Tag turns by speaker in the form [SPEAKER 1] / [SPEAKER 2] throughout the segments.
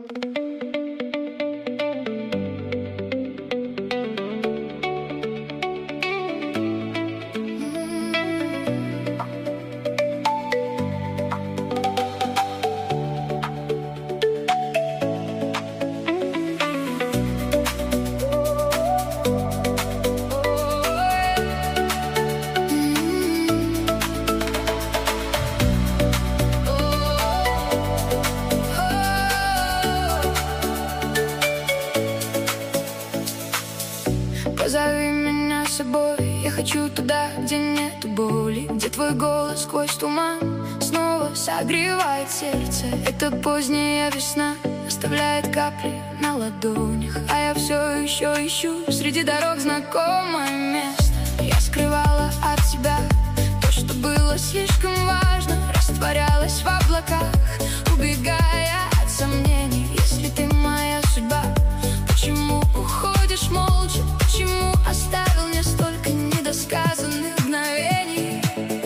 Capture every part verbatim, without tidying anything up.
[SPEAKER 1] Позови меня с собой, я хочу туда, где нету боли, где твой голос сквозь туман снова согревает сердце. Это поздняя весна оставляет капли на ладонях, а я все еще ищу среди дорог знакомое место. Я скрывала от тебя то, что было слишком важно, растворялась в облаках, убегая от сомнений. Если ты моя судьба, почему уходишь молча? Почему оставил мне столько недосказанных мгновений?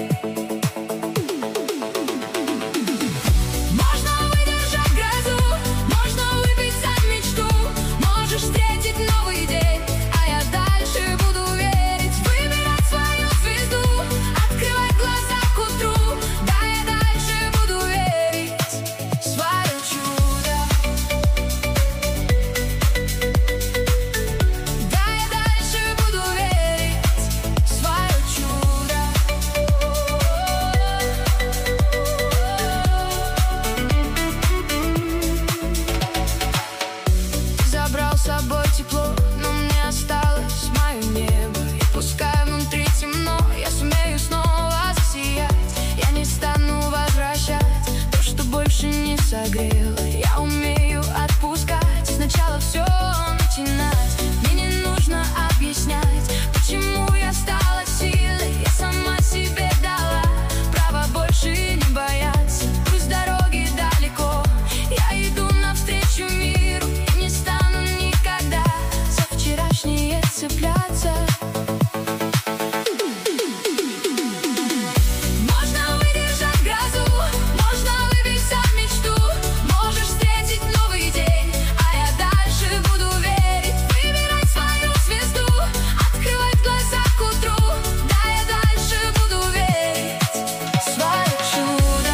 [SPEAKER 1] Можно выдержать грозу, можно выпить за мечту, можешь встретить новый день, а я дальше буду верить, выбирать свою звезду, открывать глаза к утру. Да, я дальше буду верить в свое чудо. Да, я дальше буду верить в свое чудо. Забрал с собой тепло, но мне осталось мое небо. И пускай внутри темно, я сумею снова засиять. Я не стану возвращать то, что больше не согрело. Я умею отпускать, сначала все начинать. Мне не нужно объяснять, почему я стала силой. Я сама себе дала право больше не бояться. Пусть дороги далеко, я иду навстречу миру. Я не стану никогда за вчерашнее цепляться. Можно выдержать грозу, можно выпить за мечту, можешь встретить новый день, а я дальше буду верить, выбирать свою звезду, открывать глаза к утру. Да, я дальше буду верить в свое чудо.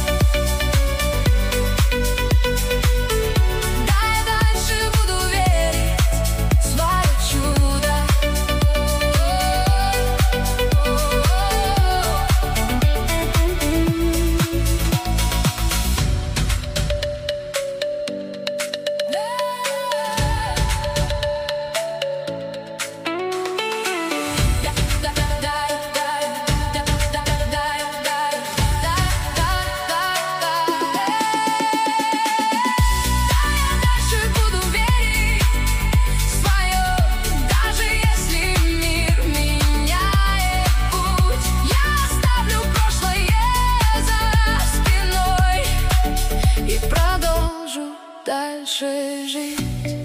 [SPEAKER 1] Да, я дальше буду верить в свое чудо. Дальше жить.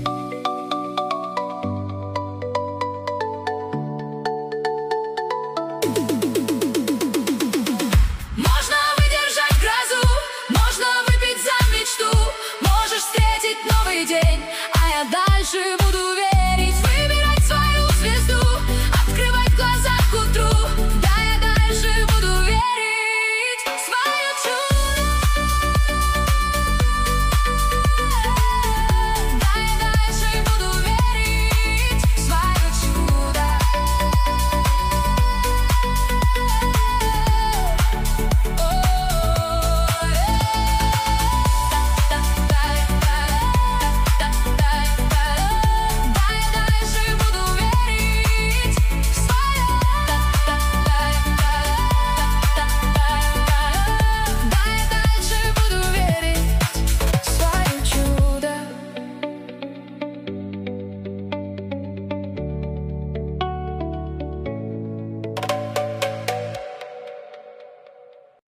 [SPEAKER 1] Можно выдержать грозу, можно выпить за мечту, можешь встретить новый день, а я дальше